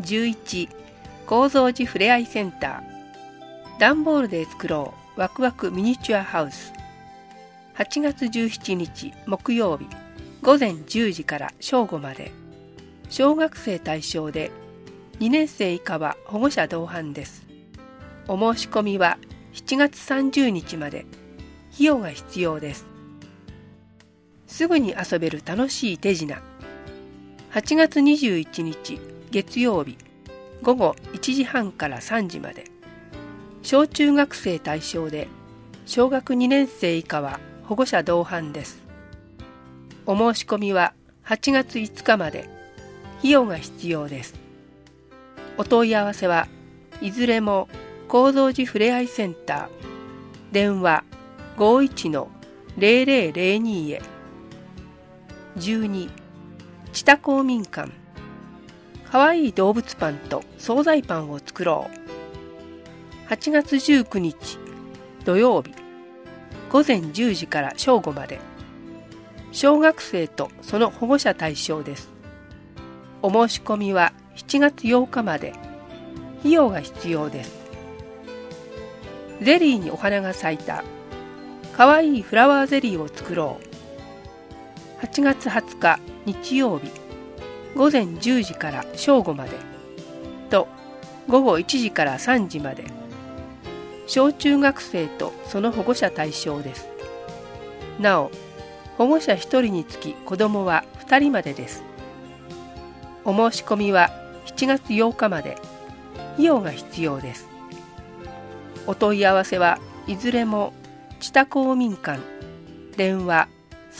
11高蔵寺ふれあいセンター段ボールで作ろうワクワクミニチュアハウス。8月17日木曜日午前10時から正午まで。小学生対象で2年生以下は保護者同伴です。お申し込みは7月30日まで。費用が必要です。すぐに遊べる楽しい手品。8月21日月曜日午後1時半から3時まで。小中学生対象で小学2年生以下は保護者同伴です。お申し込みは8月5日まで。費用が必要です。お問い合わせはいずれも高蔵寺ふれあいセンター電話 51-0002 へ。12知多公民館かわいい動物パンと惣菜パンを作ろう。8月19日土曜日午前10時から正午まで。小学生とその保護者対象です。お申し込みは7月8日まで。費用が必要です。ゼリーにお花が咲いたかわいいフラワーゼリーを作ろう。8月20日日曜日午前10時から正午までと午後1時から3時まで。小中学生とその保護者対象です。なお、保護者1人につき子どもは2人までです。お申し込みは7月8日まで。費用が必要です。お問い合わせはいずれも知多公民館電話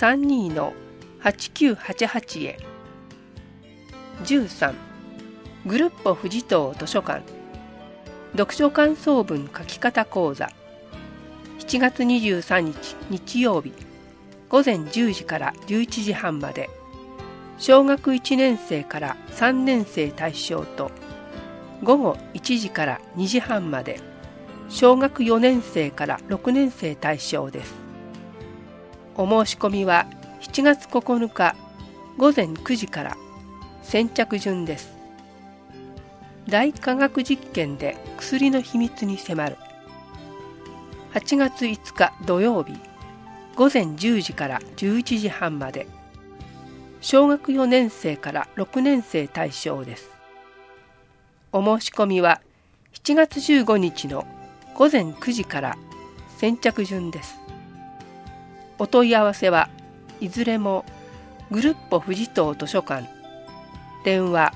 32-8988 へ。13グルッポ富士東図書館読書感想文書き方講座。7月23日日曜日午前10時から11時半まで。小学1年生から3年生対象と午後1時から2時半まで。小学4年生から6年生対象です。お申し込みは7月9日午前9時から。先着順です。大科学実験で薬の秘密に迫る。8月5日土曜日午前10時から11時半まで。小学4年生から6年生対象です。お申し込みは7月15日の午前9時から。先着順です。お問い合わせはいずれもグルッポ富士東図書館電話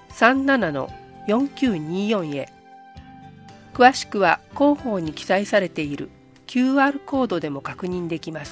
37-4924 へ。詳しくは広報に記載されている QR コードでも確認できます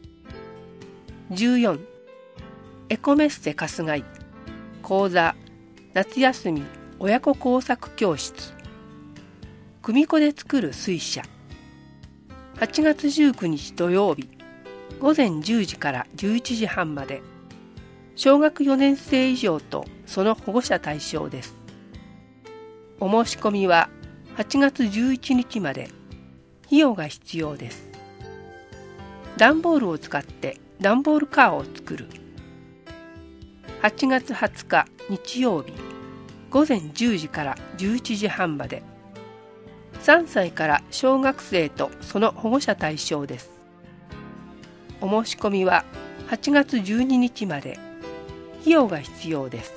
。14エコメッセ春日井講座夏休み親子工作教室組子で作る水車。8月19日土曜日午前10時から11時半まで。小学4年生以上とその保護者対象です。お申し込みは8月11日まで。費用が必要です。段ボールを使って段ボールカーを作る。8月20日日曜日午前10時から11時半まで。3歳から小学生とその保護者対象です。お申し込みは8月12日まで。費用が必要です。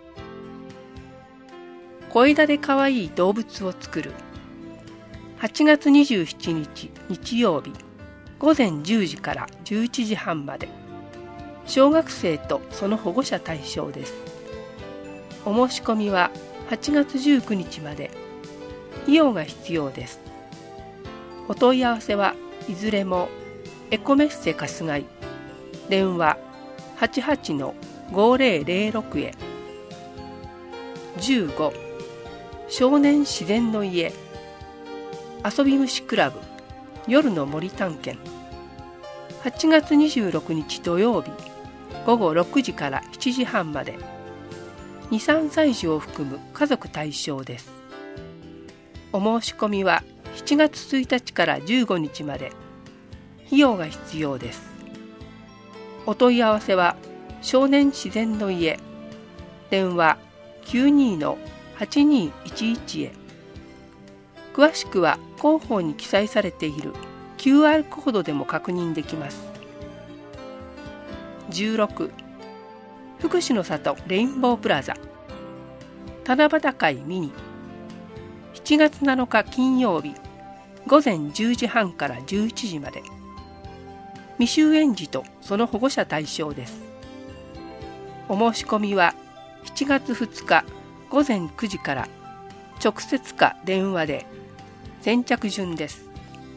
小枝でかわいい動物を作る。8月27日日曜日午前10時から11時半まで。小学生とその保護者対象です。お申し込みは8月19日まで。費用が必要です。お問い合わせはいずれもエコメッセ春日井電話 88-5006 へ。15少年自然の家遊び虫クラブ夜の森探検。8月26日土曜日午後6時から7時半まで。2、3歳児を含む家族対象です。お申し込みは7月1日から15日まで。費用が必要です。お問い合わせは少年自然の家電話 8211へ。詳しくは広報に記載されている QR コードでも確認できます。16、福祉の里レインボープラザ七夕会ミニ、7月7日金曜日午前10時半から11時まで。未就園児とその保護者対象です。お申し込みは7月2日午前9時から直接か電話で。先着順です。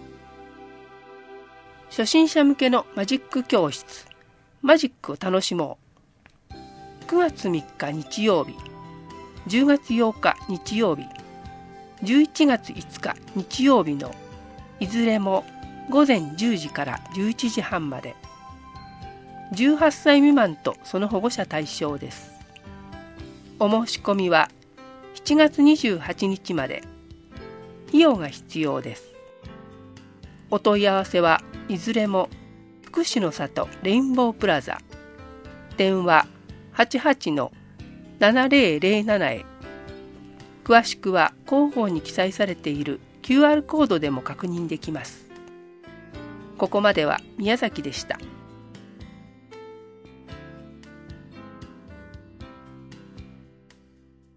初心者向けのマジック教室、マジックを楽しもう。9月3日日曜日、10月8日日曜日、11月5日日曜日のいずれも午前10時から11時半まで。18歳未満とその保護者対象です。お申し込みは7月28日まで。費用が必要です。お問い合わせはいずれも福祉の里レインボープラザ、電話 88-7007 へ。詳しくは広報に記載されている QR コードでも確認できます。ここまでは宮崎でした。